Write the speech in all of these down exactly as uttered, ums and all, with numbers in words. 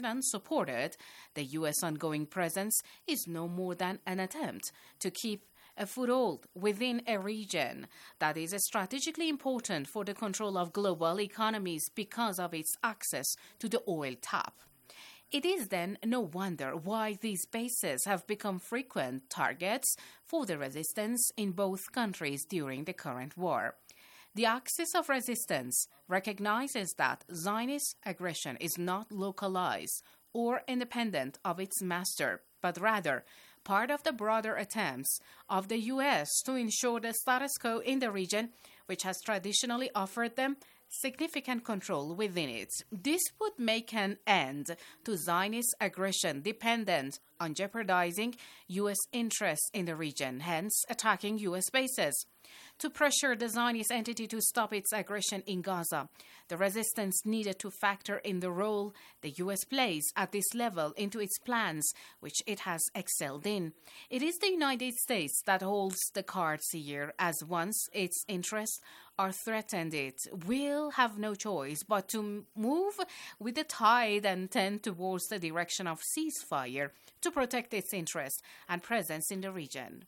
and supported, the U S ongoing presence is no more than an attempt to keep a foothold within a region that is strategically important for the control of global economies because of its access to the oil tap. It is then no wonder why these bases have become frequent targets for the resistance in both countries during the current war. The axis of resistance recognizes that Zionist aggression is not localized or independent of its master, but rather part of the broader attempts of the U S to ensure the status quo in the region, which has traditionally offered them significant control within it. This would make an end to Zionist aggression dependent on jeopardizing U S interests in the region, hence attacking U S bases. To pressure the Zionist entity to stop its aggression in Gaza, the resistance needed to factor in the role the U S plays at this level into its plans, which it has excelled in. It is the United States that holds the cards here, as once its interests are threatened, it will have no choice but to move with the tide and tend towards the direction of ceasefire to protect its interests and presence in the region.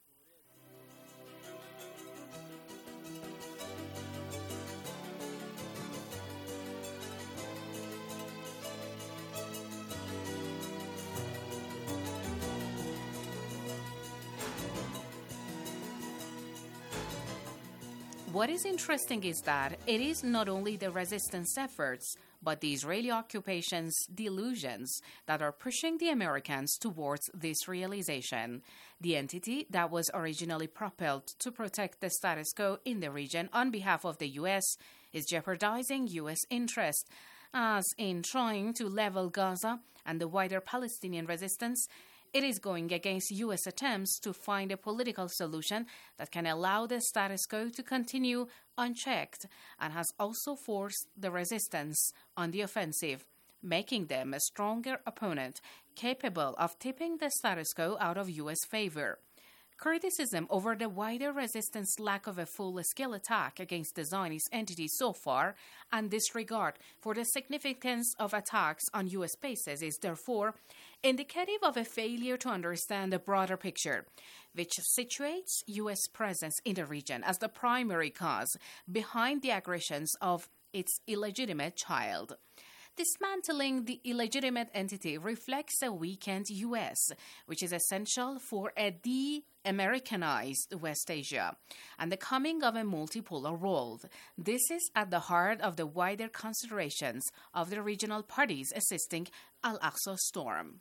What is interesting is that it is not only the resistance efforts, but the Israeli occupation's delusions that are pushing the Americans towards this realization. The entity that was originally propelled to protect the status quo in the region on behalf of the U S is jeopardizing U S interests, as in trying to level Gaza and the wider Palestinian resistance, it is going against U S attempts to find a political solution that can allow the status quo to continue unchecked, and has also forced the resistance on the offensive, making them a stronger opponent capable of tipping the status quo out of U S favor. Criticism over the wider resistance lack of a full-scale attack against the Zionist entity so far, and disregard for the significance of attacks on U S bases is therefore indicative of a failure to understand the broader picture, which situates U S presence in the region as the primary cause behind the aggressions of its illegitimate child. Dismantling the illegitimate entity reflects a weakened U S, which is essential for a de-Americanized West Asia and the coming of a multipolar world. This is at the heart of the wider considerations of the regional parties assisting Al-Aqsa Storm.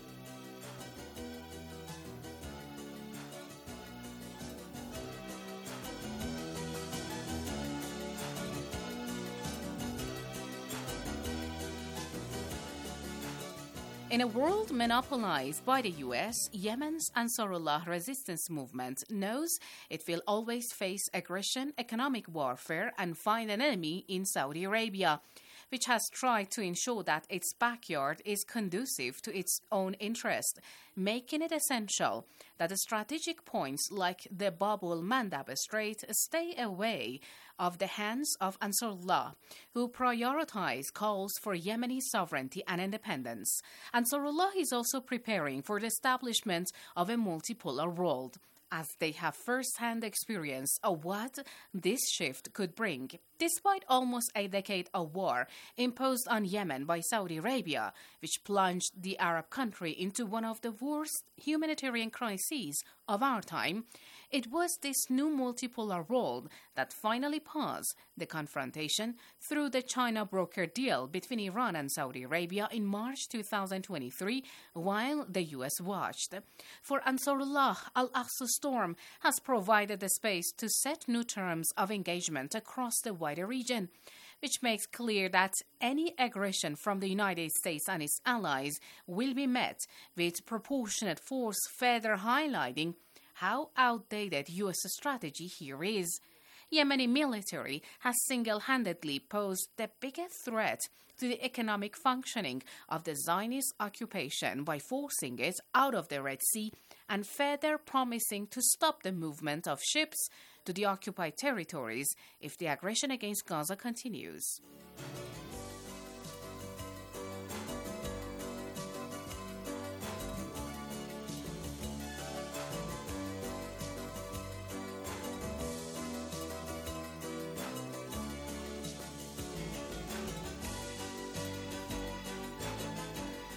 In a world monopolized by the U S, Yemen's Ansarullah resistance movement knows it will always face aggression, economic warfare, and find an enemy in Saudi Arabia, which has tried to ensure that its backyard is conducive to its own interest, making it essential that the strategic points like the Bab el-Mandab Strait stay away of the hands of Ansarullah, who prioritize calls for Yemeni sovereignty and independence. Ansarullah is also preparing for the establishment of a multipolar world, as they have first-hand experience of what this shift could bring. Despite almost a decade of war imposed on Yemen by Saudi Arabia, which plunged the Arab country into one of the worst humanitarian crises of our time, it was this new multipolar world that finally paused the confrontation through the China-brokered deal between Iran and Saudi Arabia in March two thousand twenty-three, while the U S watched. For Ansarullah, Al-Aqsa Storm has provided the space to set new terms of engagement across the wider region, which makes clear that any aggression from the United States and its allies will be met with proportionate force, further highlighting how outdated U S strategy here is. Yemeni military has single-handedly posed the biggest threat to the economic functioning of the Zionist occupation by forcing it out of the Red Sea and further promising to stop the movement of ships to the occupied territories if the aggression against Gaza continues.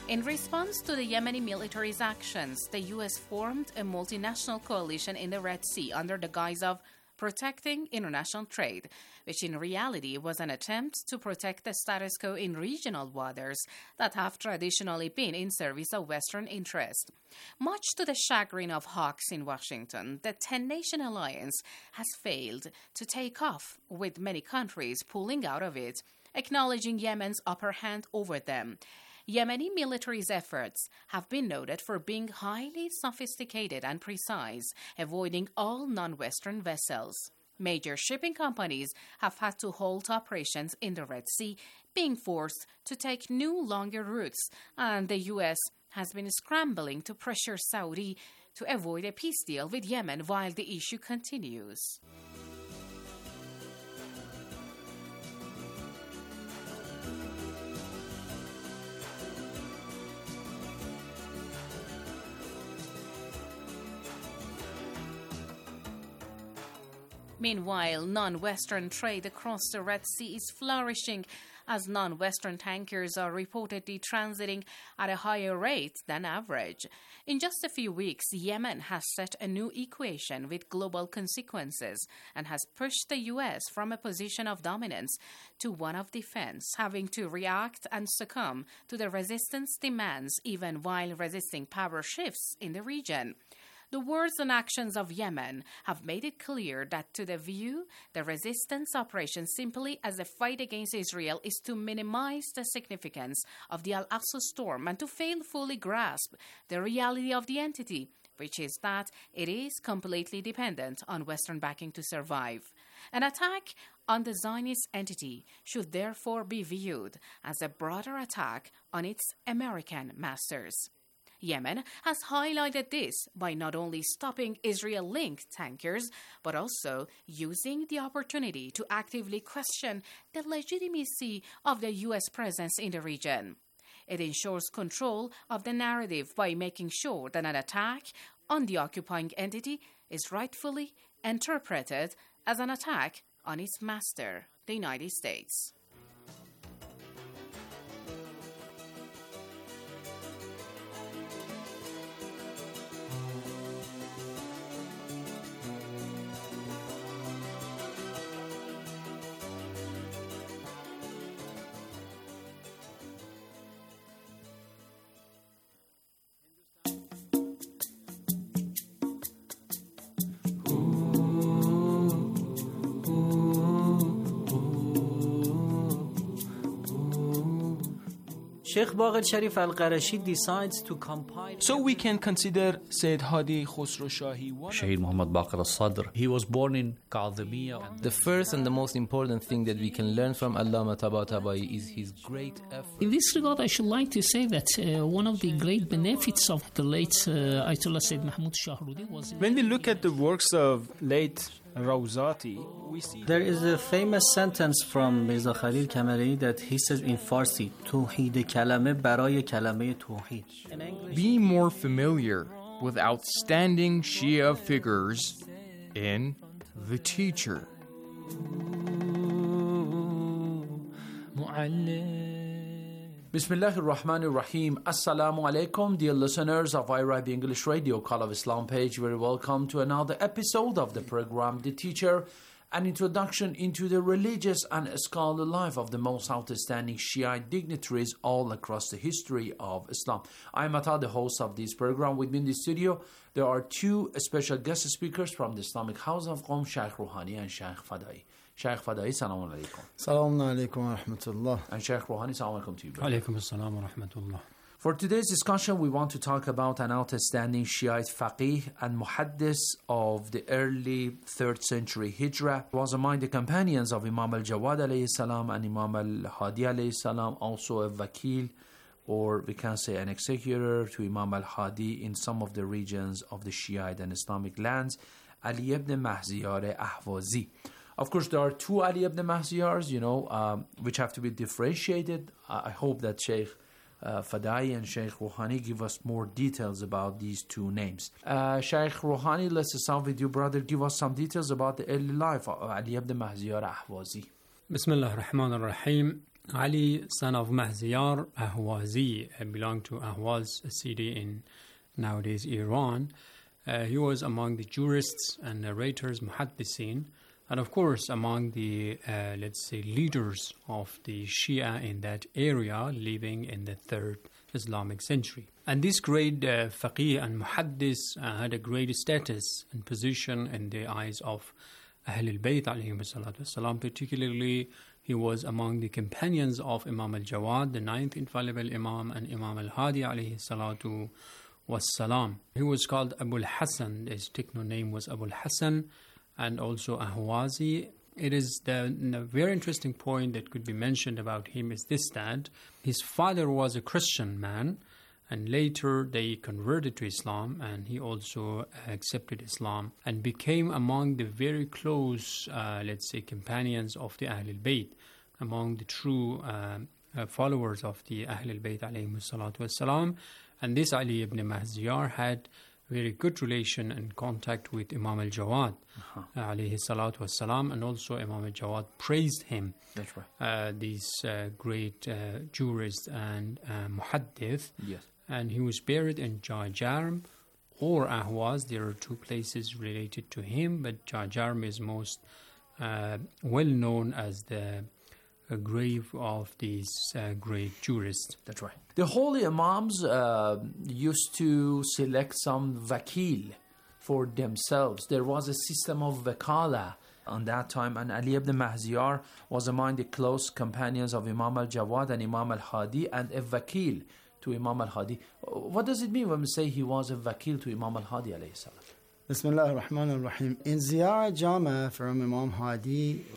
In response to the Yemeni military's actions, the U S formed a multinational coalition in the Red Sea under the guise of protecting international trade, which in reality was an attempt to protect the status quo in regional waters that have traditionally been in service of Western interest. Much to the chagrin of hawks in Washington, the ten-nation alliance has failed to take off, with many countries pulling out of it, acknowledging Yemen's upper hand over them. Yemeni military's efforts have been noted for being highly sophisticated and precise, avoiding all non-Western vessels. Major shipping companies have had to halt operations in the Red Sea, being forced to take new, longer routes, and the U S has been scrambling to pressure Saudi to avoid a peace deal with Yemen while the issue continues. Meanwhile, non-Western trade across the Red Sea is flourishing as non-Western tankers are reportedly transiting at a higher rate than average. In just a few weeks, Yemen has set a new equation with global consequences and has pushed the U S from a position of dominance to one of defense, having to react and succumb to the resistance demands even while resisting power shifts in the region. The words and actions of Yemen have made it clear that to the view, the resistance operation simply as a fight against Israel is to minimize the significance of the Al-Aqsa storm and to fail fully grasp the reality of the entity, which is that it is completely dependent on Western backing to survive. An attack on the Zionist entity should therefore be viewed as a broader attack on its American masters. Yemen has highlighted this by not only stopping Israel-linked tankers, but also using the opportunity to actively question the legitimacy of the U S presence in the region. It ensures control of the narrative by making sure that an attack on the occupying entity is rightfully interpreted as an attack on its master, the United States. Sheikh Baqir Sharif Al-Qarashi decides to compile. So we can consider Sayyid Hadi Khosrow Shahi one. Shaheed Muhammad Baqir al-Sadr. He was born in Kadhimiya. The first and the most important thing that we can learn from Allama Tabatabai is his great effort. In this regard, I should like to say that uh, one of the great benefits of the late uh, Ayatollah Sayyid Mahmoud Shahrudi was... When we look at the works of late Rawzati, we see... There is a famous sentence from Mirza Khalil Kamarei that he says in Farsi, Tawheed kalame baraye kalame tawheed. Be more familiar with outstanding Shia figures in The Teacher. Bismillahir Rahmanir Rahim. Assalamu alaikum, dear listeners of I R I B English Radio, Call of Islam page. Very welcome to another episode of the program The Teacher, an introduction into the religious and scholarly life of the most outstanding Shiite dignitaries all across the history of Islam. I am Ata, the host of this program. With me in the studio, there are two special guest speakers from the Islamic House of Qom, Shaykh Rouhani and Shaykh Fadai. Shaykh Fadai, salaam alaikum. Salaam alaikum wa rahmatullah. And Shaykh Rouhani, salaam alaikum to you. Alaikum assalam wa rahmatullah. For today's discussion, we want to talk about an outstanding Shiite faqih and muhaddis of the early third century Hijrah. He was among the companions of Imam al-Jawad alayhi salam and Imam al-Hadi alayhi salam, also a vakil, or we can say an executor to Imam al-Hadi in some of the regions of the Shiite and Islamic lands, Ali ibn Mahziyar Ahwazi. Of course, there are two Ali ibn Mahziyars, you know, um, which have to be differentiated. I hope that Sheikh uh, Fadai and Sheikh Rouhani give us more details about these two names. Uh, Sheikh Rouhani, let's start with you, brother. Give us some details about the early life of Ali ibn Mahziyar Ahwazi. Bismillah ar-Rahman ar-Rahim. Ali, son of Mahziyar Ahwazi, uh, belonged to Ahwaz, a city in nowadays Iran. Uh, he was among the jurists and narrators, muhaddisin, and of course among the, uh, let's say, leaders of the Shia in that area living in the third Islamic century. And this great uh, faqih and muhaddis uh, had a great status and position in the eyes of Ahl al-Bayt alayhim salatu wasalam. Particularly, he was among the companions of Imam al-Jawad, the ninth infallible Imam, and Imam al-Hadi alayhi salatu wasalam. He was called Abu al-Hasan. His techno name was Abu al-Hasan, and also Ahwazi. It is the, the very interesting point that could be mentioned about him is this, that his father was a Christian man, and later they converted to Islam, and he also accepted Islam and became among the very close, uh, let's say, companions of the Ahl al-Bayt, among the true uh, uh, followers of the Ahl al-Bayt alayhim salatu wassalam. And this Ali ibn Mahziyar had very good relation and contact with Imam al-Jawad uh-huh. alayhi salatu wassalam, and also Imam al-Jawad praised him. That's right. Uh, this uh, great uh, jurist and uh, muhaddith. Yes. And he was buried in Jarjarm or Ahwaz. There are two places related to him, but Jarjarm is most uh, well known as the uh, grave of these uh, great jurists. That's right. The holy imams uh, used to select some vakil for themselves. There was a system of vakala on that time, and Ali ibn Mahziyar was among the close companions of Imam al-Jawad and Imam al-Hadi, and a vakil to Imam al-Hadi. What does it mean when we say he was a vakil to Imam al-Hadi alayhi salam? Bismillah ar-Rahman ar-Rahim. In Ziyarah Jama from Imam Hadi,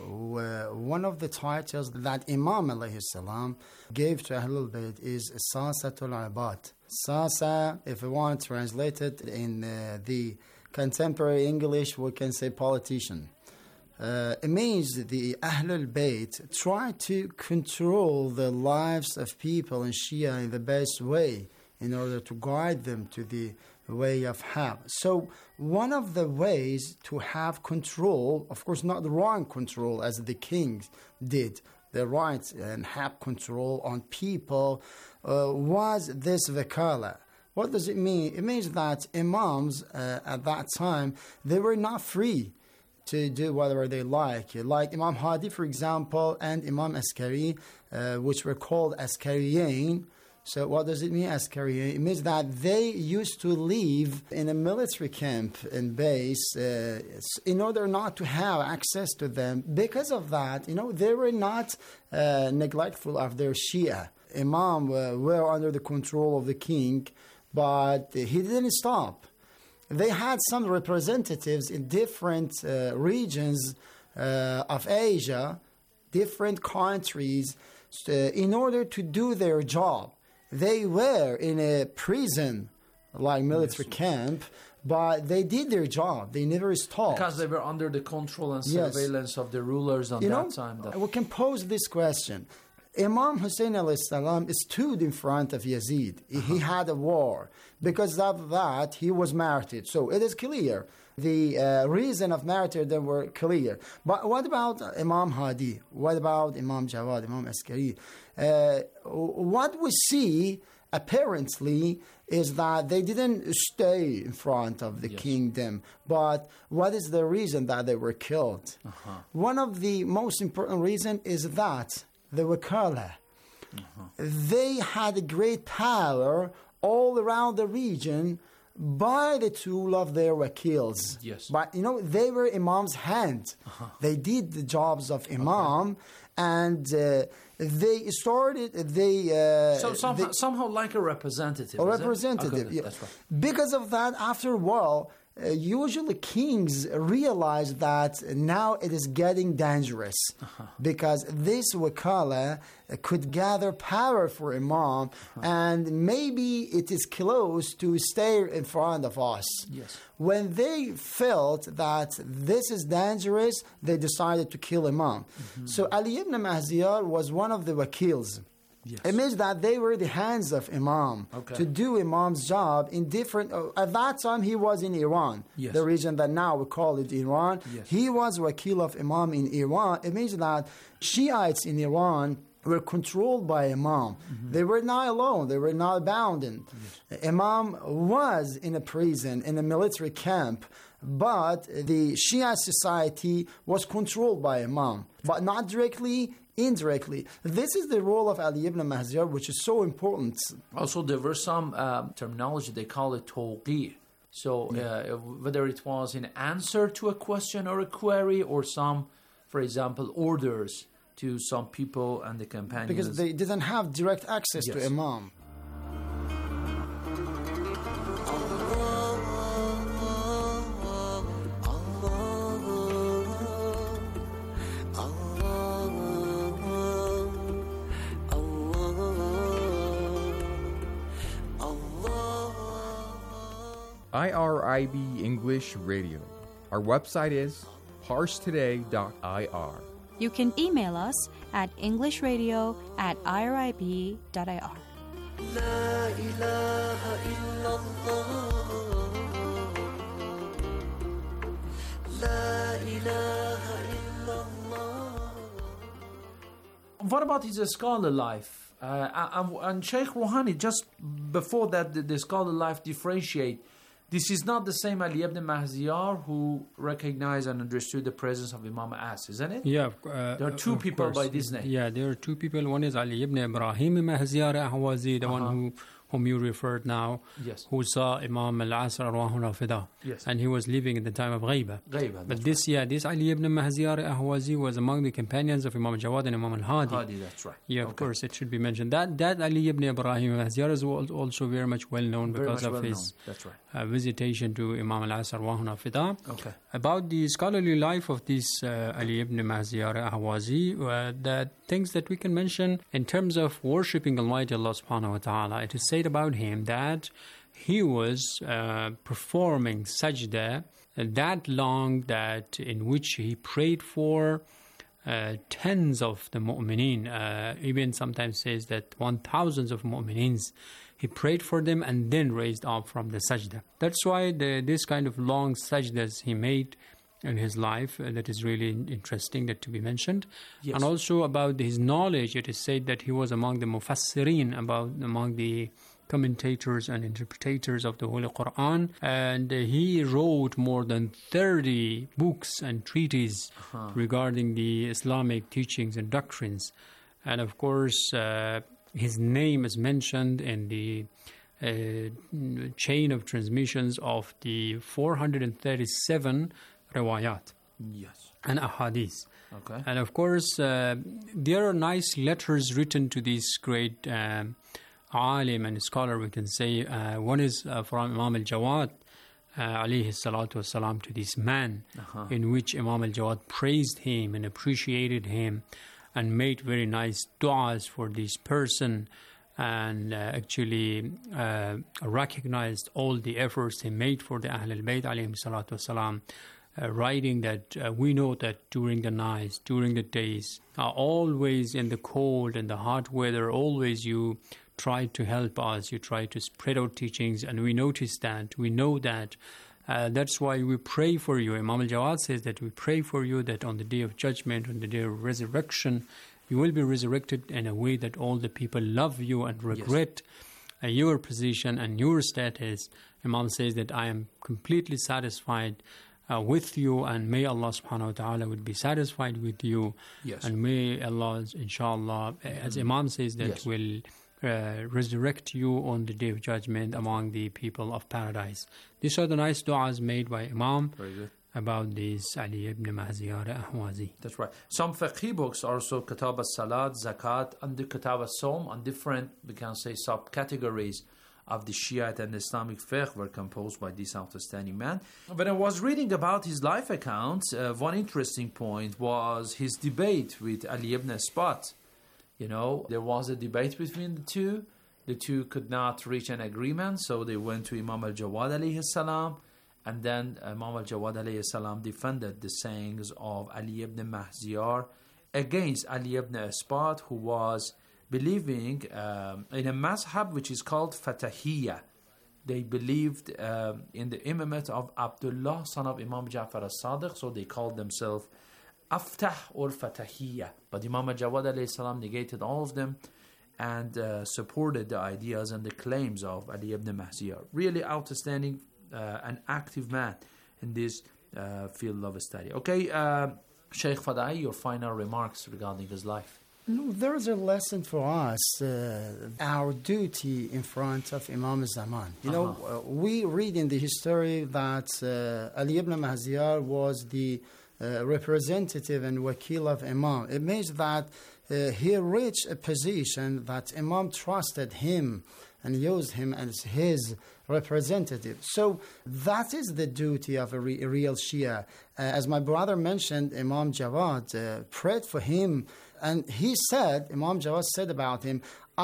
one of the titles that Imam alayhi salam gave to Ahlul Bayt is Sasatul Abad. Sasa, if we want to translate it in uh, the contemporary English, we can say politician. Uh, it means the Ahlul Bayt try to control the lives of people in Shia in the best way in order to guide them to the way of haq. So one of the ways to have control, of course not the wrong control as the kings did, the right and haq control on people, uh, was this vakala. What does it mean? It means that imams uh, at that time, they were not free to do whatever they like. Like Imam Hadi, for example, and Imam Askari, uh, which were called Askariyin. So what does it mean, Askariyin? It means that they used to live in a military camp and base uh, in order not to have access to them. Because of that, you know, they were not uh, neglectful of their Shia. Imam uh, were under the control of the king, but he didn't stop. They had some representatives in different uh, regions uh, of Asia, different countries, uh, in order to do their job. They were in a prison, like military yes. camp, but they did their job. They never stopped. Because they were under the control and yes. surveillance of the rulers on you that know, time. That we can pose this question. Imam Hussein alayhi salam stood in front of Yazid. Uh-huh. He had a war. Because of that, he was martyred. So it is clear. The uh, reason of martyrdom were clear. But what about Imam Hadi? What about Imam Jawad, Imam Askari? Uh, what we see, apparently, is that they didn't stay in front of the yes. kingdom. But what is the reason that they were killed? Uh-huh. One of the most important reasons is that the wakala. Uh-huh. They had a great power all around the region by the tool of their wakils. Yes. But, you know, they were Imam's hand. Uh-huh. They did the jobs of Imam, okay. and uh, they started, they... Uh, so somehow, they, somehow like a representative. A representative, okay, yeah. That's right. Because of that, after a while, Uh, usually kings realize that now it is getting dangerous uh-huh. because this wakala could gather power for Imam uh-huh. and maybe it is close to stay in front of us. Yes. When they felt that this is dangerous, they decided to kill Imam. Mm-hmm. So Ali ibn Mahziyar was one of the wakils. Yes. It means that they were the hands of Imam okay. to do Imam's job in different... Uh, at that time, he was in Iran, yes. the region that now we call it Iran. Yes. He was wakil of Imam in Iran. It means that Shiites in Iran were controlled by Imam. Mm-hmm. They were not alone. They were not abandoned. Yes. Imam was in a prison, in a military camp, but the Shia society was controlled by Imam, but not directly, indirectly. This is the role of Ali ibn Mahziyar, which is so important. Also, there were some uh, terminology, they call it tawqi'. So uh, whether it was an answer to a question or a query, or some, for example, orders to some people and the companions. Because they didn't have direct access yes. to Imam. I R I B English Radio. Our website is parse today dot I R. You can email us at englishradio at irib dot I R. La ilaha illallah. La ilaha illallah. What about his scholar life? Uh, and, and Sheikh Rouhani, just before that, the, the scholar life differentiate. This is not the same Ali ibn Mahziyar who recognized and understood the presence of Imam As, isn't it? Yeah. Uh, there are two people course. by this name. Yeah, there are two people. One is Ali ibn Ibrahim Mahziyar Ahwazi, the uh-huh. one who whom you referred now, yes. who saw Imam al-Asr arwahuna fida. Yes. And he was living in the time of Ghaiba. Ghaiba but this, right. yeah, this Ali ibn Mahziyar Ahwazi was among the companions of Imam Jawad and Imam al-Hadi. Hadi, that's right. Yeah, of okay. course, it should be mentioned. That that Ali ibn Ibrahim Mahziyar is also very much well known very because of well his that's right. uh, visitation to Imam al-Asr arwahuna fida. Okay. About the scholarly life of this uh, Ali ibn Mahziyar Ahwazi, uh, the things that we can mention in terms of worshipping Almighty Allah subhanahu wa ta'ala, it is said about him that he was uh, performing sajda that long that in which he prayed for uh, tens of the mu'mineen. Uh, even sometimes says that one thousands of mu'mineen. He prayed for them and then raised up from the sajda. That's why the, this kind of long sajdas he made in his life, uh, that is really interesting that to be mentioned. Yes. And also about his knowledge, it is said that he was among the mufassirin, about among the commentators and interpreters of the Holy Quran, and uh, he wrote more than thirty books and treatises uh-huh. regarding the Islamic teachings and doctrines. And of course, uh, his name is mentioned in the uh, chain of transmissions of the four hundred thirty-seven riwayat yes. and ahadith. Okay. And of course, uh, there are nice letters written to this great um, alim and scholar, we can say. Uh, one is uh, from Imam al-Jawad, uh, alayhi salatu wasalam, to this man, uh-huh. in which Imam al-Jawad praised him and appreciated him and made very nice du'as for this person, and uh, actually uh, recognized all the efforts he made for the Ahl al-Bayt alayhi salatu wasalam, uh, writing that uh, we know that during the nights, during the days, uh, always in the cold and the hot weather, always you try to help us, you try to spread our teachings, and we notice that, we know that. Uh, that's why we pray for you. Imam al-Jawad says that we pray for you that on the day of judgment, on the day of resurrection, you will be resurrected in a way that all the people love you and regret yes. uh, your position and your status. Imam says that I am completely satisfied uh, with you, and may Allah subhanahu wa ta'ala would be satisfied with you. Yes. And may Allah, inshallah, as Imam says, that yes. will Uh, resurrect you on the day of judgment among the people of paradise. These are the nice du'as made by Imam about this Ali ibn Mahziyar Ahwazi. That's right. Some fiqh books also, Kitab al-Salat, Zakat, and the Kitab al-Sawm, and different, we can say, subcategories of the Shiite and Islamic fiqh were composed by this outstanding man. When I was reading about his life accounts, uh, one interesting point was his debate with Ali ibn Asbat. You know, there was a debate between the two. The two could not reach an agreement, so they went to Imam al-Jawad alayhi salam, and then Imam al-Jawad alayhi salam defended the sayings of Ali ibn Mahziyar against Ali ibn Asbat, who was believing um, in a mazhab which is called Fatahiyya. They believed um, in the imamate of Abdullah, son of Imam Ja'far al-Sadiq, so they called themselves Aftah or Fatahiyya. But Imam al-Jawad alayhi salam negated all of them and uh, supported the ideas and the claims of Ali ibn Mahziyar. Really outstanding uh, and active man in this uh, field of study. Okay, uh, Sheikh Fadai, your final remarks regarding his life. No, there is a lesson for us, uh, our duty in front of Imam Zaman. You uh-huh. know, uh, we read in the history that uh, Ali ibn Mahziyar was the uh, representative and wakil of Imam. It means that uh, he reached a position that Imam trusted him and used him as his representative. So that is the duty of a, re- a real Shia. Uh, as my brother mentioned, Imam Jawad uh, prayed for him, and he said, Imam Jawad said about him,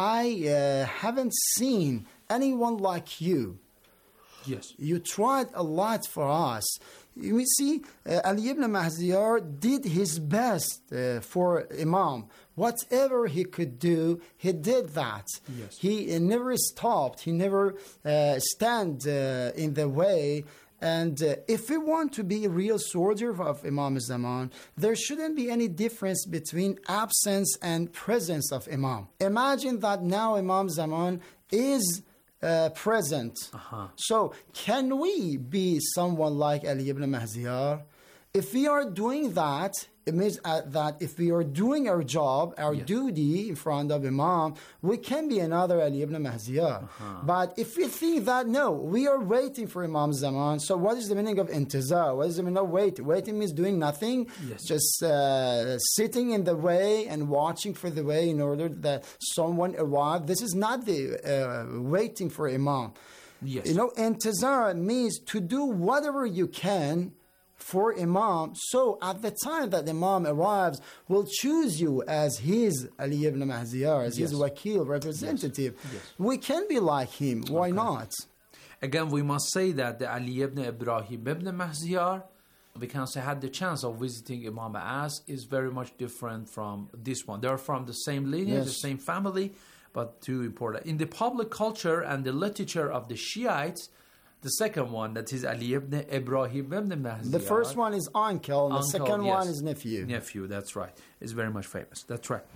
I uh, haven't seen anyone like you. Yes. You tried a lot for us. You see, uh, Ali ibn Mahziyar did his best uh, for Imam. Whatever he could do, he did that. Yes. He uh, never stopped. He never uh, stand uh, in the way. And uh, if we want to be a real soldier of Imam Zaman, there shouldn't be any difference between absence and presence of Imam. Imagine that now Imam Zaman is Uh, present. Uh-huh. So, can we be someone like Ali ibn Mahziyar? If we are doing that, it means uh, that if we are doing our job, our yes. duty in front of Imam, we can be another Ali ibn Mahziyar. Uh-huh. But if we think that, no, we are waiting for Imam Zaman, so what is the meaning of intizar? What is the meaning of waiting? Waiting means doing nothing, yes. just uh, sitting in the way and watching for the way in order that someone arrive. This is not the uh, waiting for Imam. Yes. You know, intizar means to do whatever you can for Imam, so at the time that Imam arrives, will choose you as his Ali ibn Mahziyar, as yes. his wakil, representative. Yes. Yes. We can be like him. Why okay. not? Again, we must say that the Ali ibn Ibrahim ibn Mahziyar, we can say, had the chance of visiting Imam As, is very much different from this one. They're from the same lineage, Yes. the same family, but two important. In the public culture and the literature of the Shiites, the second one, that is Ali ibn Ibrahim ibn Mahziyar. The first one is uncle, and the Uncle, second yes. one is nephew. Nephew, that's right. It's very much famous. That's right.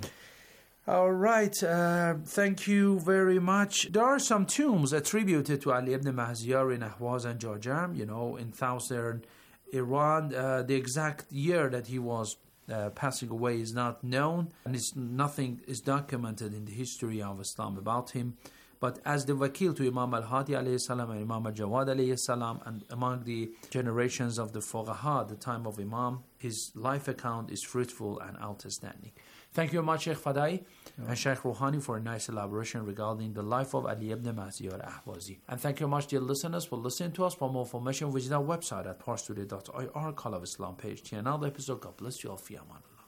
All right. Uh, thank you very much. There are some tombs attributed to Ali ibn Mahziyar in Ahwaz and Jarjam, you know, in southern Iran. Uh, the exact year that he was uh, passing away is not known, and it's, nothing is documented in the history of Islam about him. But as the wakil to Imam al-Hadi alayhi salam and Imam al-Jawad alayhi salam, and among the generations of the Fuqaha, the time of Imam, his life account is fruitful and outstanding. Thank you very much, Sheikh Fadai yeah. and Sheikh Rouhani, for a nice elaboration regarding the life of Ali ibn Mahziyar Ahwazi. And thank you very much, dear listeners, for listening to us. For more information, visit our website at parstoday dot I R, Call of Islam page. To another episode, God bless you all. Fi aman Allah.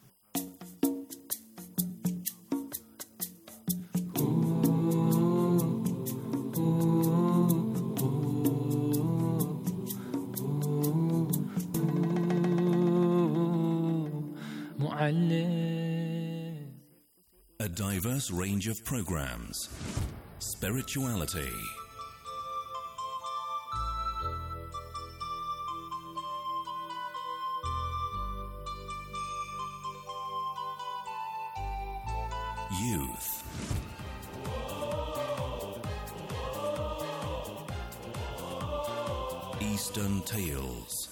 A diverse range of programs, spirituality, youth, Eastern Tales,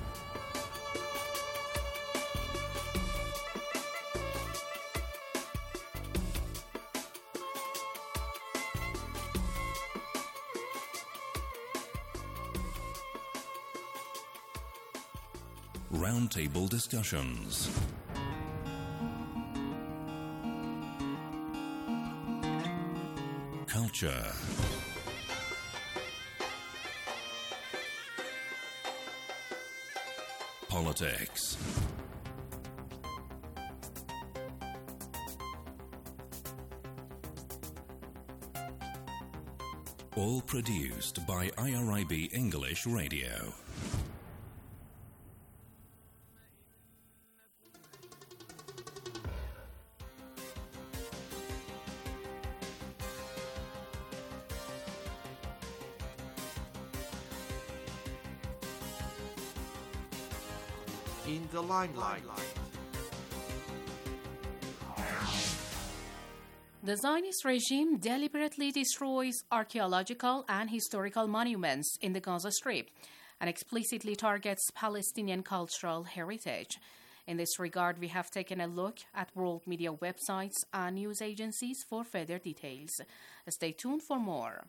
roundtable discussions, culture, politics, all produced by I R I B English Radio. In the Limelight. The Zionist regime deliberately destroys archaeological and historical monuments in the Gaza Strip and explicitly targets Palestinian cultural heritage. In this regard, we have taken a look at world media websites and news agencies for further details. Stay tuned for more.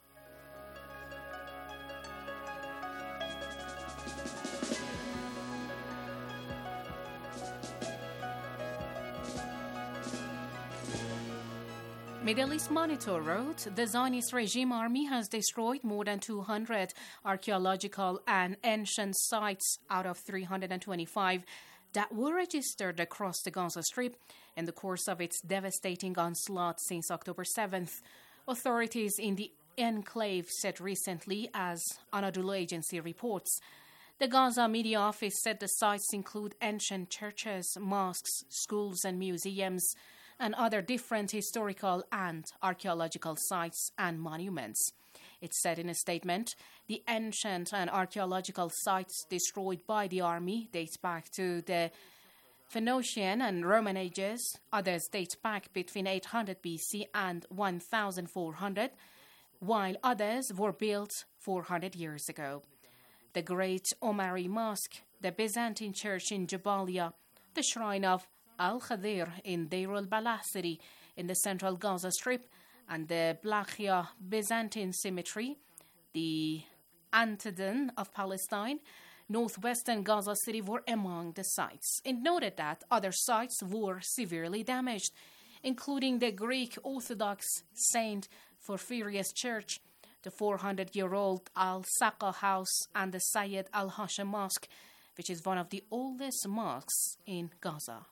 Middle East Monitor wrote, the Zionist regime army has destroyed more than two hundred archaeological and ancient sites out of three hundred twenty-five that were registered across the Gaza Strip in the course of its devastating onslaught since October seventh. Authorities in the enclave said recently, as Anadolu Agency reports. The Gaza Media Office said the sites include ancient churches, mosques, schools, and museums, and other different historical and archaeological sites and monuments. It said in a statement, the ancient and archaeological sites destroyed by the army date back to the Phoenician and Roman ages. Others date back between eight hundred B C and one thousand four hundred, while others were built four hundred years ago. The Great Omari Mosque, the Byzantine Church in Jabalia, the Shrine of Al-Khadir in Deir al-Balah city in the central Gaza Strip, and the Blachia Byzantine Cemetery, the Antedon of Palestine, northwestern Gaza City were among the sites. It noted that other sites were severely damaged, including the Greek Orthodox Saint Porphyrius Church, the four hundred year old Al-Saqqa House, and the Sayyid Al-Hashem Mosque, which is one of the oldest mosques in Gaza.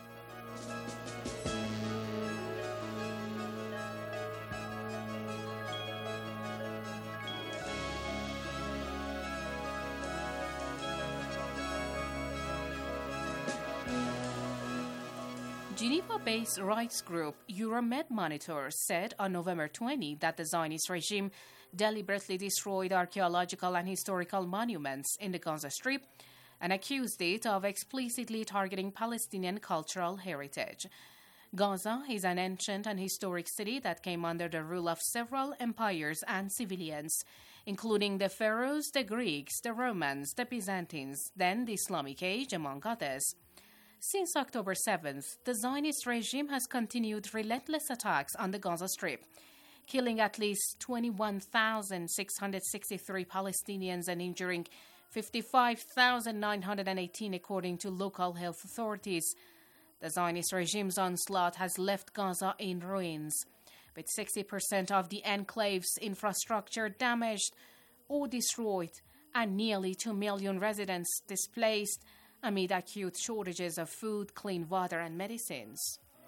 Geneva-based rights group Euromed Monitor said on November twentieth that the Zionist regime deliberately destroyed archaeological and historical monuments in the Gaza Strip and accused it of explicitly targeting Palestinian cultural heritage. Gaza is an ancient and historic city that came under the rule of several empires and civilians, including the Pharaohs, the Greeks, the Romans, the Byzantines, then the Islamic Age, among others. Since October seventh, the Zionist regime has continued relentless attacks on the Gaza Strip, killing at least twenty-one thousand six hundred sixty-three Palestinians and injuring fifty-five thousand nine hundred eighteen, according to local health authorities. The Zionist regime's onslaught has left Gaza in ruins, with sixty percent of the enclave's infrastructure damaged or destroyed and nearly two million residents displaced amid acute shortages of food, clean water, and medicines.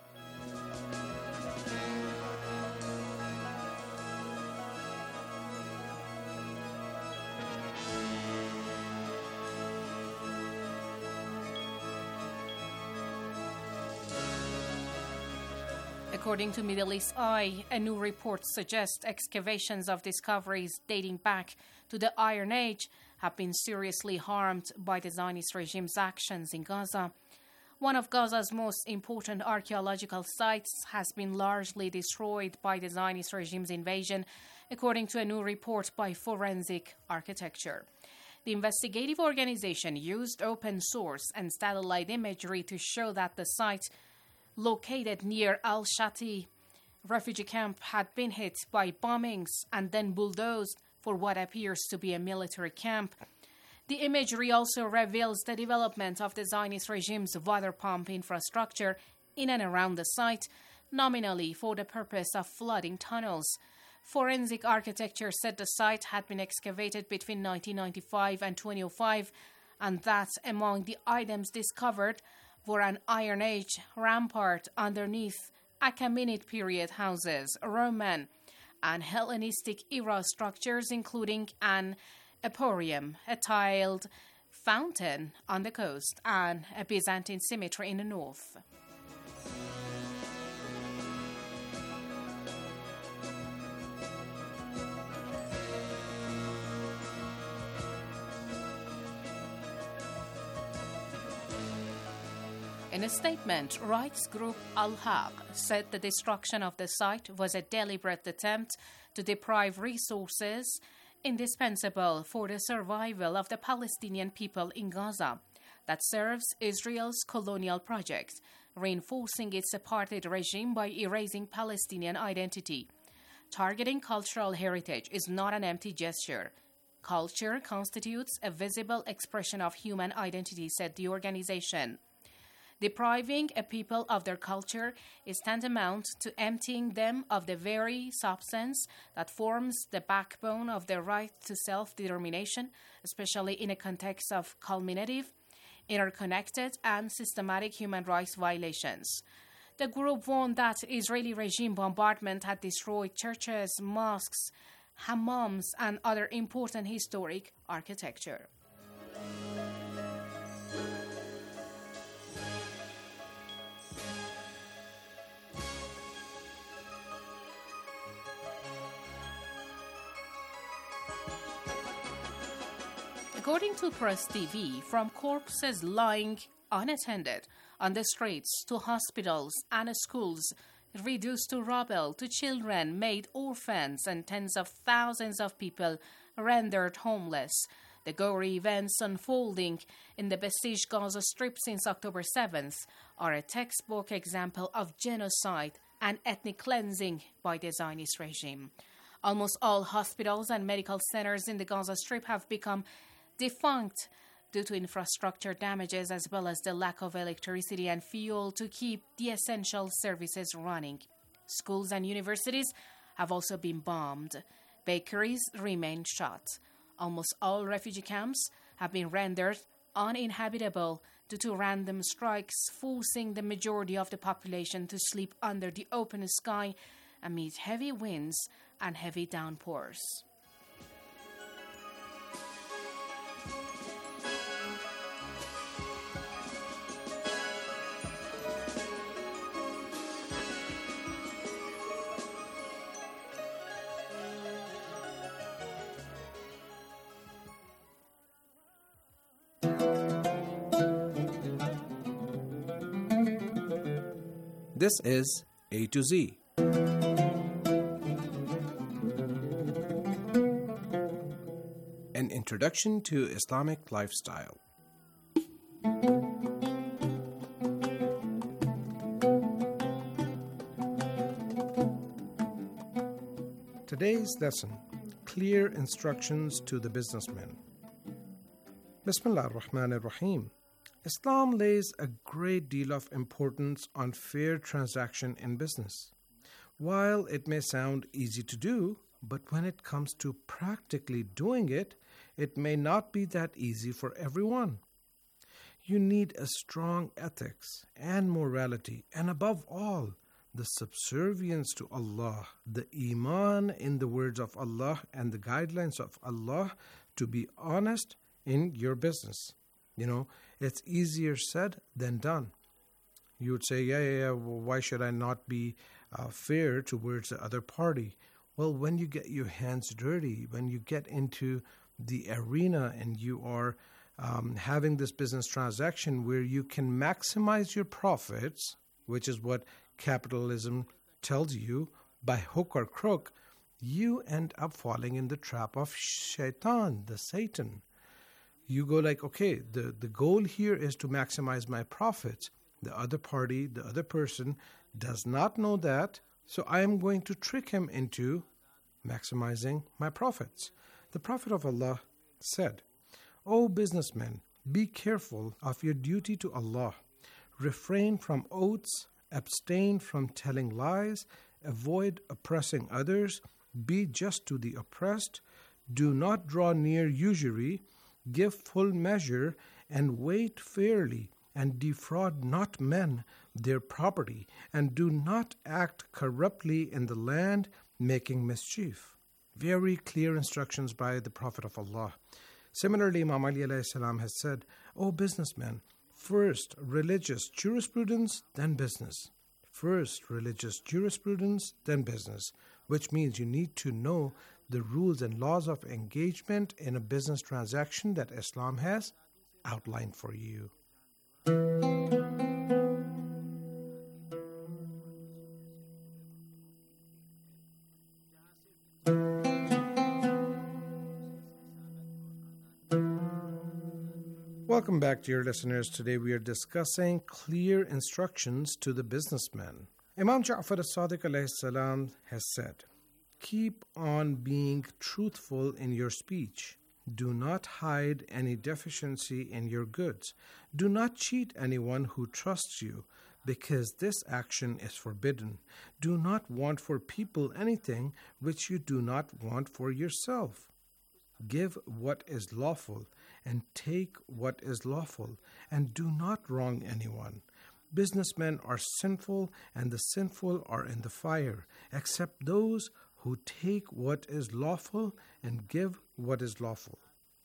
According to Middle East Eye, a new report suggests excavations of discoveries dating back to the Iron Age have been seriously harmed by the Zionist regime's actions in Gaza. One of Gaza's most important archaeological sites has been largely destroyed by the Zionist regime's invasion, according to a new report by Forensic Architecture. The investigative organization used open source and satellite imagery to show that the site, located near Al-Shati refugee camp, had been hit by bombings and then bulldozed for what appears to be a military camp. The imagery also reveals the development of the Zionist regime's water pump infrastructure in and around the site, nominally for the purpose of flooding tunnels. Forensic Architecture said the site had been excavated between nineteen ninety-five and twenty oh five, and that among the items discovered were an Iron Age rampart underneath Achaemenid period houses, Roman and Hellenistic era structures, including an emporium, a tiled fountain on the coast, and a Byzantine cemetery in the north. In a statement, rights group Al-Haq said the destruction of the site was a deliberate attempt to deprive resources indispensable for the survival of the Palestinian people in Gaza that serves Israel's colonial project, reinforcing its apartheid regime by erasing Palestinian identity. Targeting cultural heritage is not an empty gesture. Culture constitutes a visible expression of human identity, said the organization. Depriving a people of their culture is tantamount to emptying them of the very substance that forms the backbone of their right to self-determination, especially in a context of culminative, interconnected, and systematic human rights violations. The group warned that Israeli regime bombardment had destroyed churches, mosques, hammams, and other important historic architecture. According to Press T V, from corpses lying unattended on the streets to hospitals and schools reduced to rubble to children made orphans and tens of thousands of people rendered homeless, the gory events unfolding in the besieged Gaza Strip since October seventh are a textbook example of genocide and ethnic cleansing by the Zionist regime. Almost all hospitals and medical centers in the Gaza Strip have become defunct due to infrastructure damages as well as the lack of electricity and fuel to keep the essential services running. Schools and universities have also been bombed. Bakeries remain shut. Almost all refugee camps have been rendered uninhabitable due to random strikes, forcing the majority of the population to sleep under the open sky amid heavy winds and heavy downpours. This is A to Z. An introduction to Islamic lifestyle. Today's lesson: clear instructions to the businessman. Bismillah ar-Rahman ar-Rahim. Islam lays a great deal of importance on fair transaction in business. While it may sound easy to do, but when it comes to practically doing it, it may not be that easy for everyone. You need a strong ethics and morality, and above all, the subservience to Allah, the iman in the words of Allah and the guidelines of Allah to be honest in your business. You know, it's easier said than done. You would say, yeah, yeah, yeah, well, why should I not be uh, fair towards the other party? Well, when you get your hands dirty, when you get into the arena and you are um, having this business transaction where you can maximize your profits, which is what capitalism tells you, by hook or crook, you end up falling in the trap of shaitan, the Satan. You go like, okay, the, the goal here is to maximize my profits. The other party, the other person does not know that, so I am going to trick him into maximizing my profits. The Prophet of Allah said, O businessmen, be careful of your duty to Allah. Refrain from oaths, abstain from telling lies, avoid oppressing others, be just to the oppressed, do not draw near usury, give full measure, and wait fairly, and defraud not men their property, and do not act corruptly in the land, making mischief. Very clear instructions by the Prophet of Allah. Similarly, Imam Ali alayhi salam has said, O businessmen, first religious jurisprudence, then business. First religious jurisprudence, then business, which means you need to know the rules and laws of engagement in a business transaction that Islam has outlined for you. Welcome back, dear listeners. Today we are discussing clear instructions to the businessman. Imam Ja'far as-Sadiq alayhi salam has said, "Keep on being truthful in your speech. Do not hide any deficiency in your goods. Do not cheat anyone who trusts you, because this action is forbidden. Do not want for people anything which you do not want for yourself. Give what is lawful, and take what is lawful, and do not wrong anyone. Businessmen are sinful, and the sinful are in the fire, except those who take what is lawful and give what is lawful."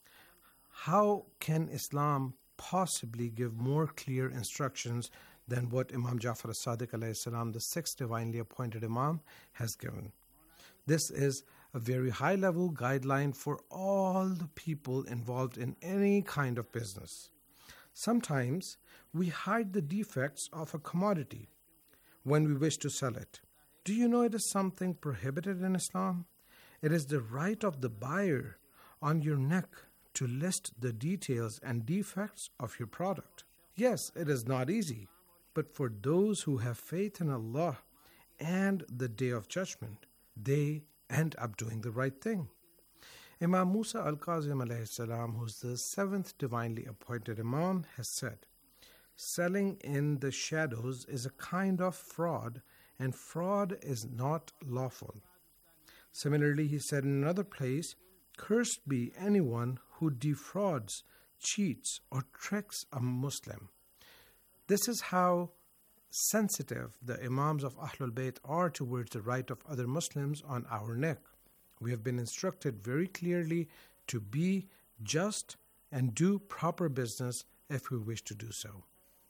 How can Islam possibly give more clear instructions than what Imam Ja'far as-Sadiq alayhi salam, the sixth divinely appointed Imam, has given? This is a very high-level guideline for all the people involved in any kind of business. Sometimes we hide the defects of a commodity when we wish to sell it. Do you know it is something prohibited in Islam? It is the right of the buyer on your neck to list the details and defects of your product. Yes, it is not easy, but for those who have faith in Allah and the Day of Judgment, they end up doing the right thing. Imam Musa al-Kazim alayhi salam, who's the seventh divinely appointed Imam, has said, "Selling in the shadows is a kind of fraud, and fraud is not lawful." Similarly, he said in another place, "Cursed be anyone who defrauds, cheats, or tricks a Muslim." This is how sensitive the Imams of Ahlul Bayt are towards the right of other Muslims on our neck. We have been instructed very clearly to be just and do proper business if we wish to do so.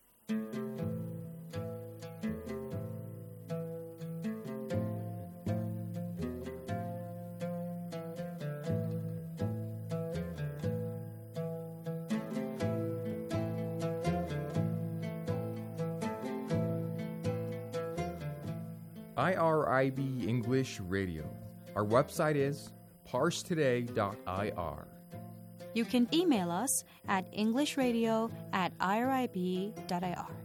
I R I B English Radio. Our website is parse today dot I R. You can email us at englishradio at I R I B dot I R.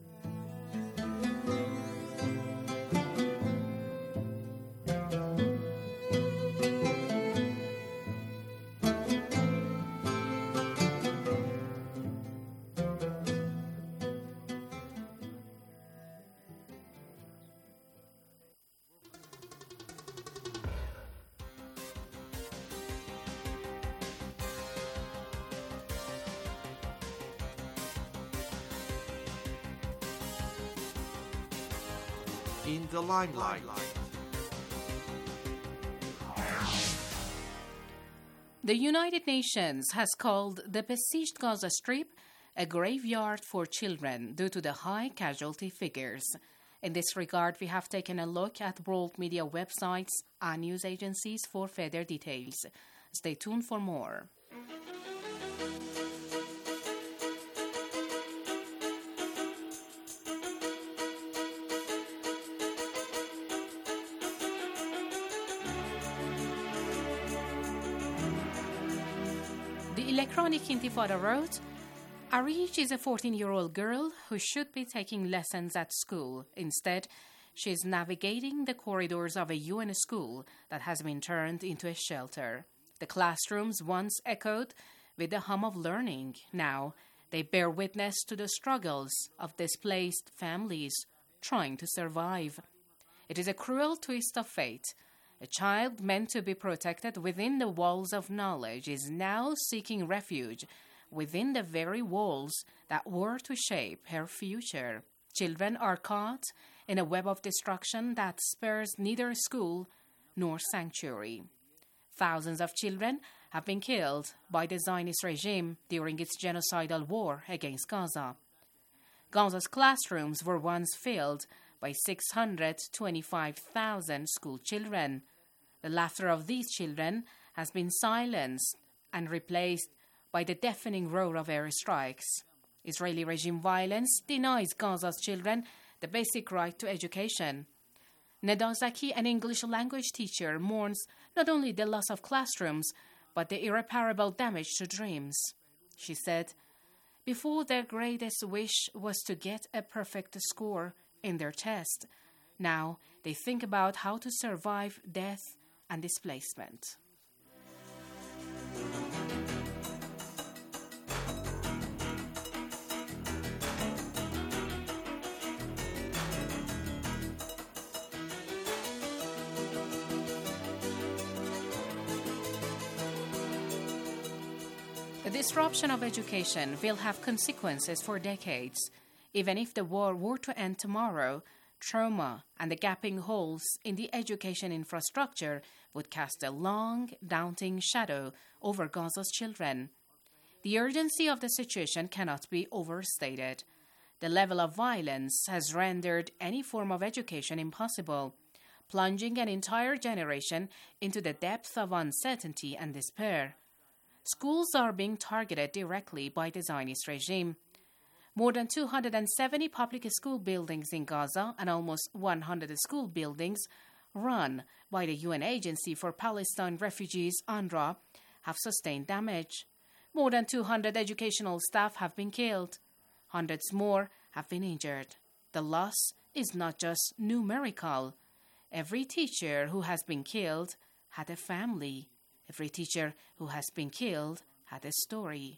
In the limelight. The United Nations has called the besieged Gaza Strip a graveyard for children due to the high casualty figures. In this regard, we have taken a look at world media websites and news agencies for further details. Stay tuned for more. The Electronic Intifada wrote, Arish is a fourteen-year-old girl who should be taking lessons at school. Instead, she is navigating the corridors of a U N school that has been turned into a shelter. The classrooms once echoed with the hum of learning. Now, they bear witness to the struggles of displaced families trying to survive. It is a cruel twist of fate. A child meant to be protected within the walls of knowledge is now seeking refuge within the very walls that were to shape her future. Children are caught in a web of destruction that spares neither school nor sanctuary. Thousands of children have been killed by the Zionist regime during its genocidal war against Gaza. Gaza's classrooms were once filled by six hundred twenty-five thousand school children. The laughter of these children has been silenced and replaced by the deafening roar of airstrikes. Israeli regime violence denies Gaza's children the basic right to education. Neda Zaki, an English language teacher, mourns not only the loss of classrooms, but the irreparable damage to dreams. She said, Before, their greatest wish was to get a perfect score in their test. Now they think about how to survive death and displacement. The disruption of education will have consequences for decades. Even if the war were to end tomorrow, trauma and the gaping holes in the education infrastructure would cast a long, daunting shadow over Gaza's children. The urgency of the situation cannot be overstated. The level of violence has rendered any form of education impossible, plunging an entire generation into the depth of uncertainty and despair. Schools are being targeted directly by the Zionist regime. More than two hundred seventy public school buildings in Gaza and almost one hundred school buildings run by the U N Agency for Palestine Refugees, UNRWA, have sustained damage. More than two hundred educational staff have been killed. Hundreds more have been injured. The loss is not just numerical. Every teacher who has been killed had a family. Every teacher who has been killed had a story.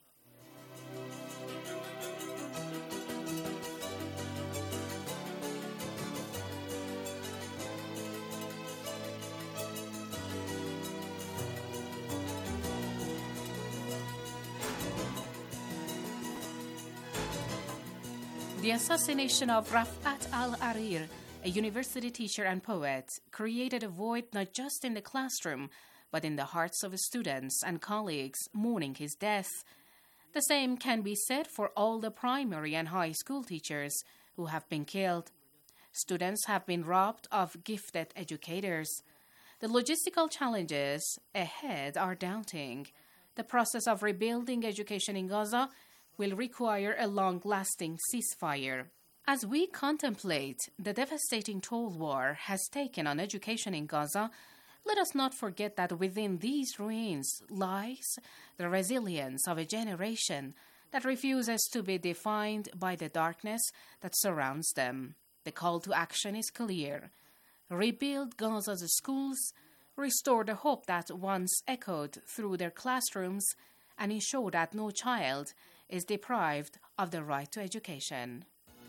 The assassination of Rafat al-Arir, a university teacher and poet, created a void not just in the classroom, but in the hearts of students and colleagues mourning his death. The same can be said for all the primary and high school teachers who have been killed. Students have been robbed of gifted educators. The logistical challenges ahead are daunting. The process of rebuilding education in Gaza will require a long-lasting ceasefire. As we contemplate the devastating toll war has taken on education in Gaza, let us not forget that within these ruins lies the resilience of a generation that refuses to be defined by the darkness that surrounds them. The call to action is clear. Rebuild Gaza's schools, restore the hope that once echoed through their classrooms, and ensure that no child is deprived of the right to education.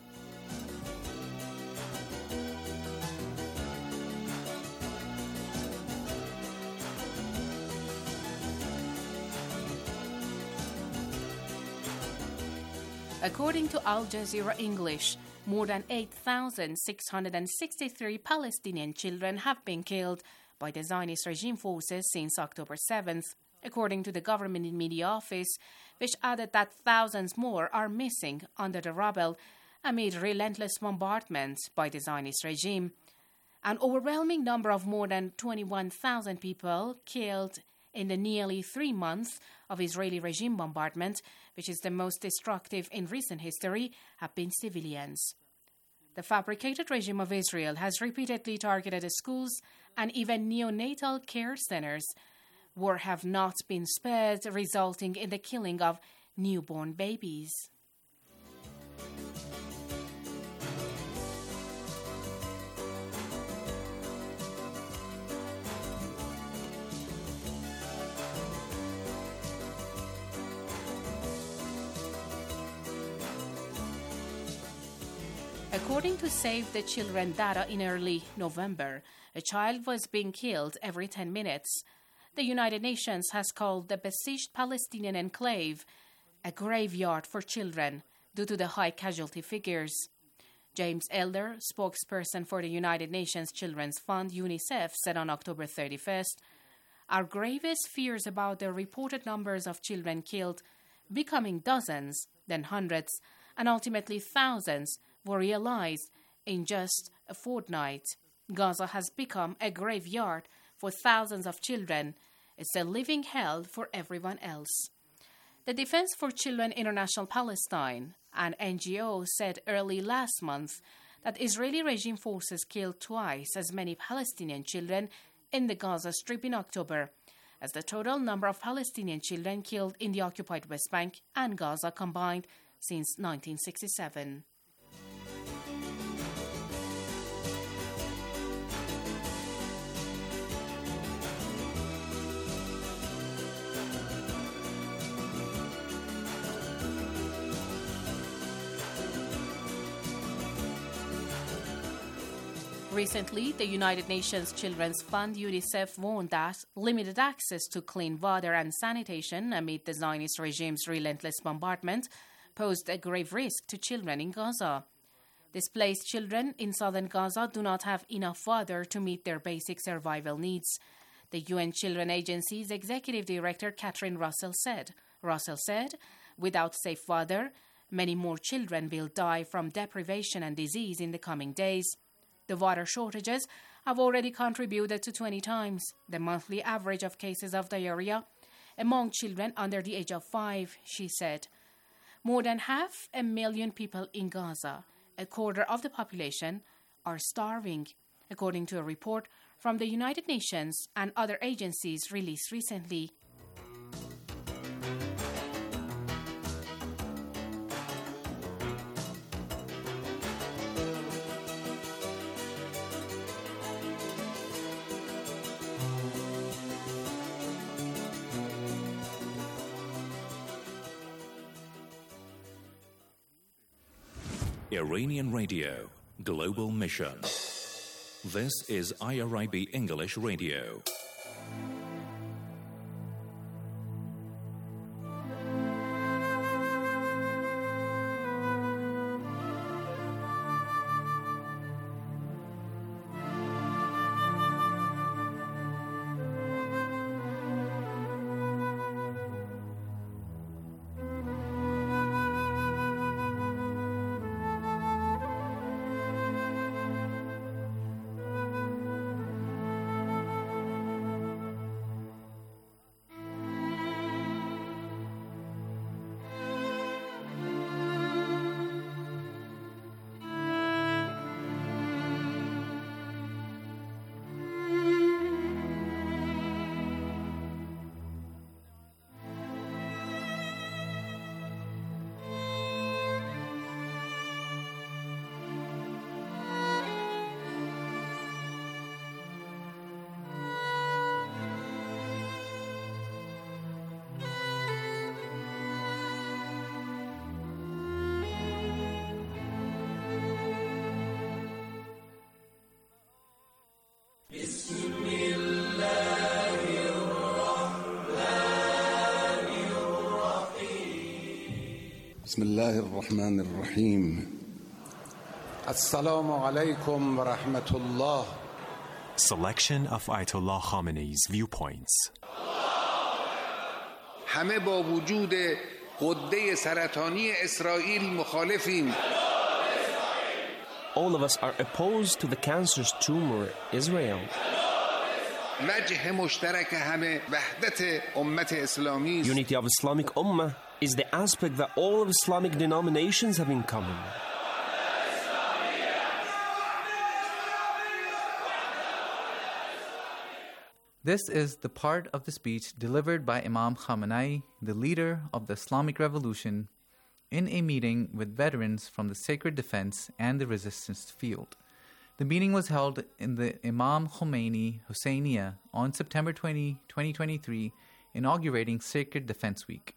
According to Al Jazeera English, more than eight thousand six hundred sixty-three Palestinian children have been killed by the Zionist regime forces since October seventh, according to the government media office, which added that thousands more are missing under the rubble amid relentless bombardments by the Zionist regime. An overwhelming number of more than twenty-one thousand people killed in the nearly three months of Israeli regime bombardment, which is the most destructive in recent history, have been civilians. The fabricated regime of Israel has repeatedly targeted schools and even neonatal care centers, where have not been spared, resulting in the killing of newborn babies. According to Save the Children data in early November, a child was being killed every ten minutes. The United Nations has called the besieged Palestinian enclave a graveyard for children due to the high casualty figures. James Elder, spokesperson for the United Nations Children's Fund, UNICEF, said on October thirty-first, "Our gravest fears about the reported numbers of children killed becoming dozens, then hundreds, and ultimately thousands were realized in just a fortnight. Gaza has become a graveyard for thousands of children. It's a living hell for everyone else." The Defense for Children International Palestine, an N G O, said early last month that Israeli regime forces killed twice as many Palestinian children in the Gaza Strip in October, as the total number of Palestinian children killed in the occupied West Bank and Gaza combined since nineteen sixty-seven. Recently, the United Nations Children's Fund UNICEF warned that limited access to clean water and sanitation amid the Zionist regime's relentless bombardment posed a grave risk to children in Gaza. Displaced children in southern Gaza do not have enough water to meet their basic survival needs. The U N Children Agency's Executive Director Catherine Russell said, Russell said, without safe water, many more children will die from deprivation and disease in the coming days. The water shortages have already contributed to twenty times the monthly average of cases of diarrhea among children under the age of five, she said. More than half a million people in Gaza, a quarter of the population, are starving, according to a report from the United Nations and other agencies released recently. Iranian Radio, Global Mission. This is I R I B English Radio. بسم الله الرحمن الرحيم السلام عليكم ورحمة الله. Selection of Ayatollah Khamenei's viewpoints. همه با وجود غده سرطانی اسرائیل مخالفیم. All of us are opposed to the cancerous tumor Israel. وجه مشترک همه وحدت امت اسلامی. Unity of Islamic Ummah is the aspect that all of Islamic denominations have in common. This is the part of the speech delivered by Imam Khamenei, the leader of the Islamic Revolution, in a meeting with veterans from the Sacred Defense and the Resistance Field. The meeting was held in the Imam Khomeini Husseiniya on September twentieth, twenty twenty-three, inaugurating Sacred Defense Week.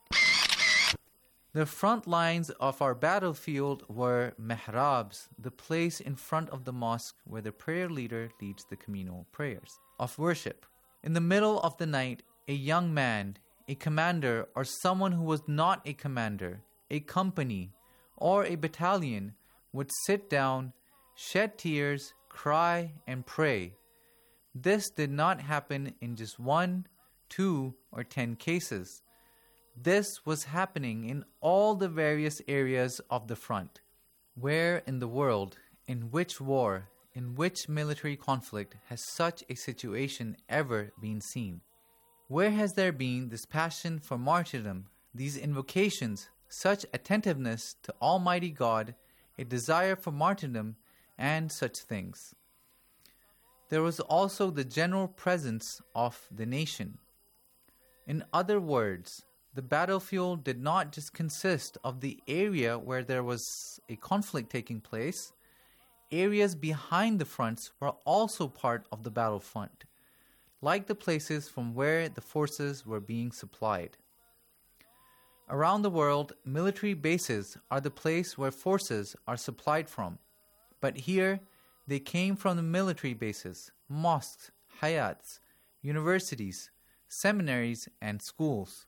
The front lines of our battlefield were mihrabs, the place in front of the mosque where the prayer leader leads the communal prayers of worship. In the middle of the night, a young man, a commander, or someone who was not a commander, a company, or a battalion would sit down, shed tears, cry, and pray. This did not happen in just one, two, or ten cases. This was happening in all the various areas of the front. Where in the world, in which war, in which military conflict has such a situation ever been seen? Where has there been this passion for martyrdom, these invocations, such attentiveness to Almighty God, a desire for martyrdom, and such things? There was also the general presence of the nation. In other words, the battlefield did not just consist of the area where there was a conflict taking place. Areas behind the fronts were also part of the battlefront, like the places from where the forces were being supplied. Around the world, military bases are the place where forces are supplied from. But here, they came from the military bases, mosques, hayats, universities, seminaries, and schools.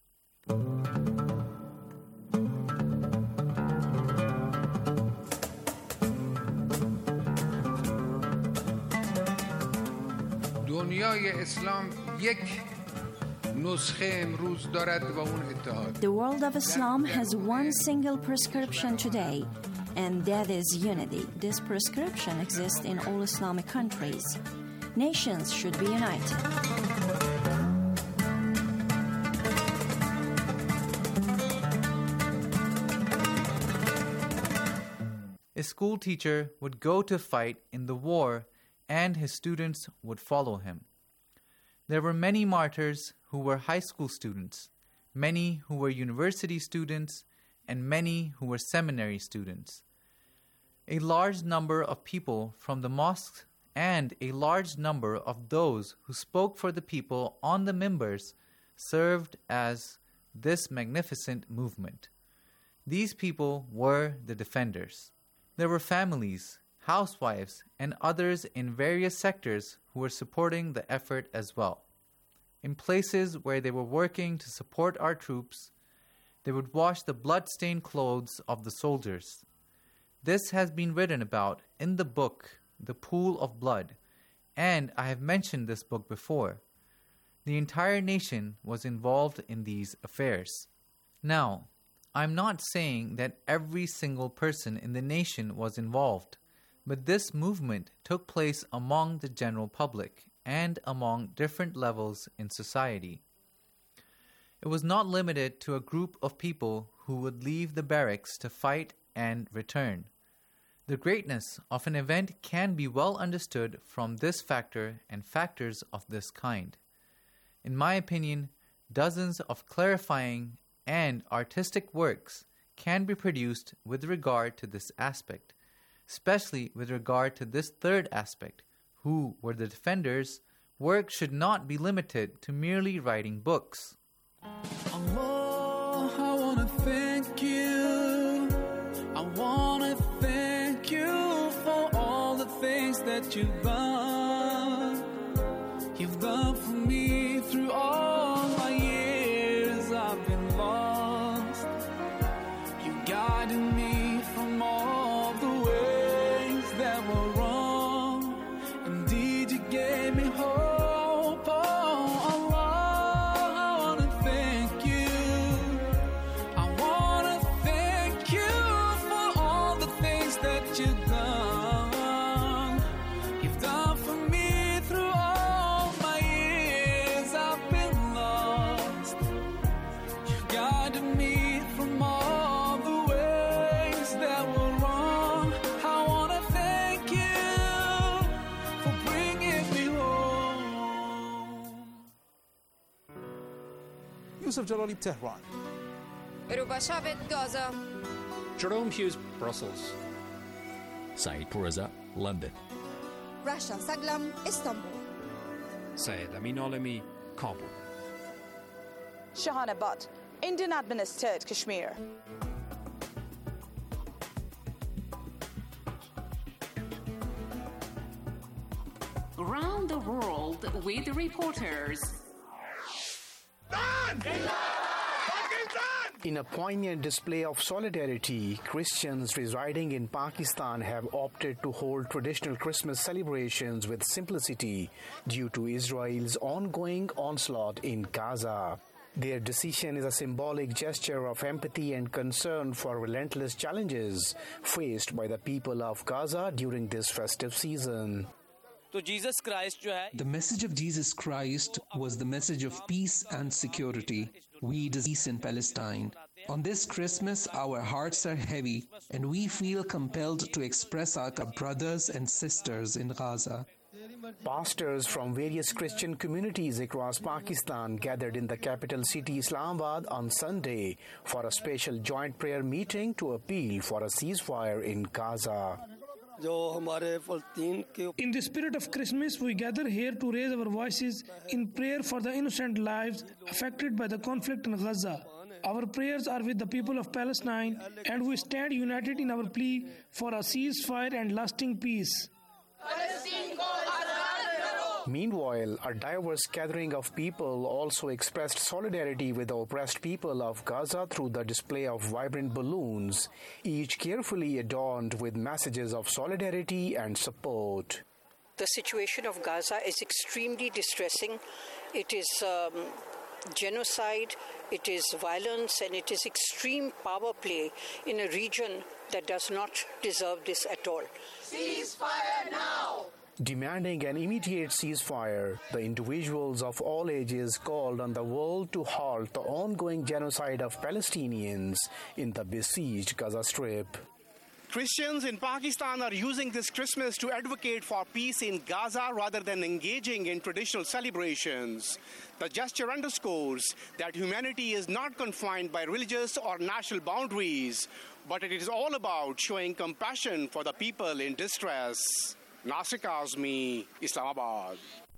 دنیای اسلام یک نسخه امروز دارد و اون اتحاد. The world of Islam has one single prescription today, and that is unity. This prescription exists in all Islamic countries. Nations should be united. A school teacher would go to fight in the war, and his students would follow him. There were many martyrs who were high school students, many who were university students, and many who were seminary students. A large number of people from the mosques and a large number of those who spoke for the people on the mimbars served as this magnificent movement. These people were the defenders. There were families, housewives, and others in various sectors who were supporting the effort as well. In places where they were working to support our troops, they would wash the blood-stained clothes of the soldiers. This has been written about in the book, The Pool of Blood, and I have mentioned this book before. The entire nation was involved in these affairs. Now, I'm not saying that every single person in the nation was involved, but this movement took place among the general public and among different levels in society. It was not limited to a group of people who would leave the barracks to fight and return. The greatness of an event can be well understood from this factor and factors of this kind. In my opinion, dozens of clarifying and artistic works can be produced with regard to this aspect, especially with regard to this third aspect, who were the defenders. Work should not be limited to merely writing books. Allah, I want to thank you. I want to thank you for all the things that you've done. You've done for me through all my years I've been lost. You guided me from all the ways that were wrong. Indeed, you gave me hope. Yusuf Jalali, Tehran. Rubashavet, Gaza. Jerome Hughes, Brussels. Saeed Pourreza, London. Rasha Saglam, Istanbul. Syed Amin Alami, Kabul. Shahana Butt, Indian administered Kashmir. Around the world with reporters. In a poignant display of solidarity, Christians residing in Pakistan have opted to hold traditional Christmas celebrations with simplicity due to Israel's ongoing onslaught in Gaza. Their decision is a symbolic gesture of empathy and concern for relentless challenges faced by the people of Gaza during this festive season. The message of Jesus Christ was the message of peace and security. We desire peace in Palestine. On this Christmas, our hearts are heavy, and we feel compelled to express our brothers and sisters in Gaza. Pastors from various Christian communities across Pakistan gathered in the capital city Islamabad on Sunday for a special joint prayer meeting to appeal for a ceasefire in Gaza. In the spirit of Christmas, we gather here to raise our voices in prayer for the innocent lives affected by the conflict in Gaza. Our prayers are with the people of Palestine, and we stand united in our plea for a ceasefire and lasting peace. Meanwhile, a diverse gathering of people also expressed solidarity with the oppressed people of Gaza through the display of vibrant balloons, each carefully adorned with messages of solidarity and support. The situation of Gaza is extremely distressing. It is um, genocide, it is violence, and it is extreme power play in a region that does not deserve this at all. Ceasefire now! Demanding an immediate ceasefire, the individuals of all ages called on the world to halt the ongoing genocide of Palestinians in the besieged Gaza Strip. Christians in Pakistan are using this Christmas to advocate for peace in Gaza rather than engaging in traditional celebrations. The gesture underscores that humanity is not confined by religious or national boundaries, but it is all about showing compassion for the people in distress. Nasir Kazmi, Islamabad.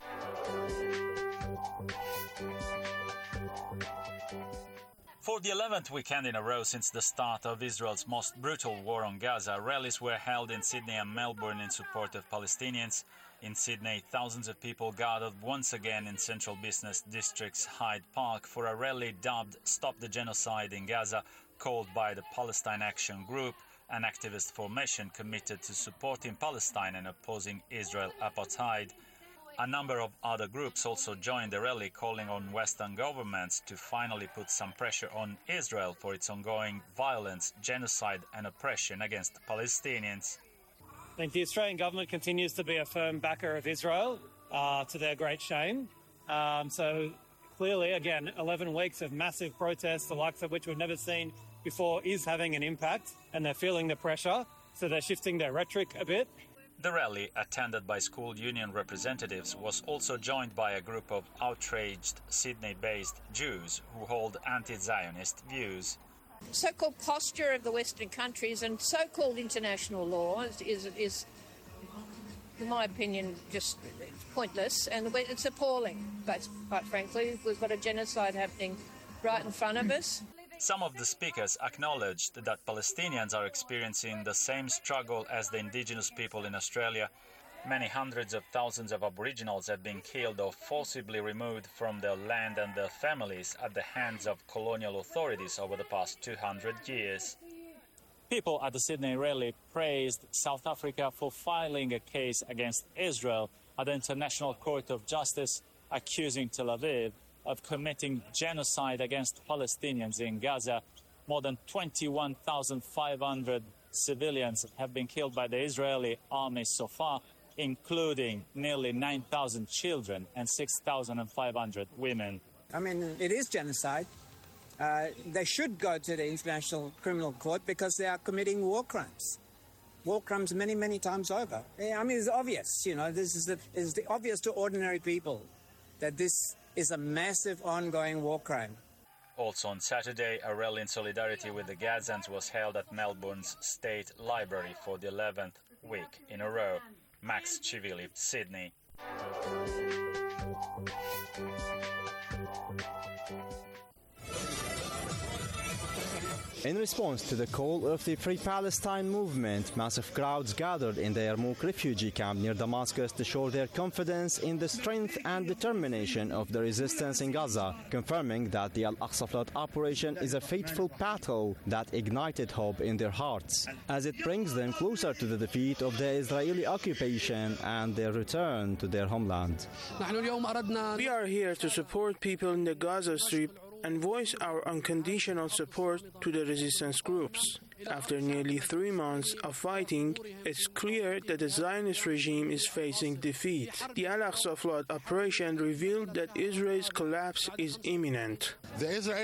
For the eleventh weekend in a row since the start of Israel's most brutal war on Gaza, rallies were held in Sydney and Melbourne in support of Palestinians. In Sydney, thousands of people gathered once again in central business district's Hyde Park for a rally dubbed Stop the Genocide in Gaza, called by the Palestine Action Group, an activist formation committed to supporting Palestine and opposing Israel apartheid. A number of other groups also joined the rally, calling on Western governments to finally put some pressure on Israel for its ongoing violence, genocide and oppression against Palestinians. I think the Australian government continues to be a firm backer of Israel, uh, to their great shame. Um, so clearly, again, eleven weeks of massive protests, the likes of which we've never seen before, is having an impact, and they're feeling the pressure, so they're shifting their rhetoric a bit. The rally, attended by school union representatives, was also joined by a group of outraged Sydney-based Jews who hold anti-Zionist views. So-called posture of the Western countries and so-called international law is, is, is in my opinion, just pointless, and it's appalling. But quite frankly, we've got a genocide happening right in front of us. Some of the speakers acknowledged that Palestinians are experiencing the same struggle as the indigenous people in Australia. Many hundreds of thousands of Aboriginals have been killed or forcibly removed from their land and their families at the hands of colonial authorities over the past two hundred years. People at the Sydney rally praised South Africa for filing a case against Israel at the International Court of Justice, accusing Tel Aviv of committing genocide against Palestinians in Gaza. More than twenty-one thousand five hundred civilians have been killed by the Israeli army so far, including nearly nine thousand children and six thousand five hundred women. I mean, it is genocide. Uh, they should go to the International Criminal Court because they are committing war crimes. War crimes many, many times over. I mean, it's obvious, you know, this is the, it's the obvious to ordinary people that this is a massive ongoing war crime. Also on Saturday, a rally in solidarity with the Gazans was held at Melbourne's State Library for the eleventh week in a row. Max Chivili, Sydney. In response to the call of the Free Palestine movement, massive crowds gathered in the Yarmouk refugee camp near Damascus to show their confidence in the strength and determination of the resistance in Gaza, confirming that the Al-Aqsa Flood operation is a fateful battle that ignited hope in their hearts, as it brings them closer to the defeat of the Israeli occupation and their return to their homeland. We are here to support people in the Gaza Strip and voice our unconditional support to the resistance groups. After nearly three months of fighting, it's clear that the Zionist regime is facing defeat. The Al-Aqsa Flood operation revealed that Israel's collapse is imminent. The Israeli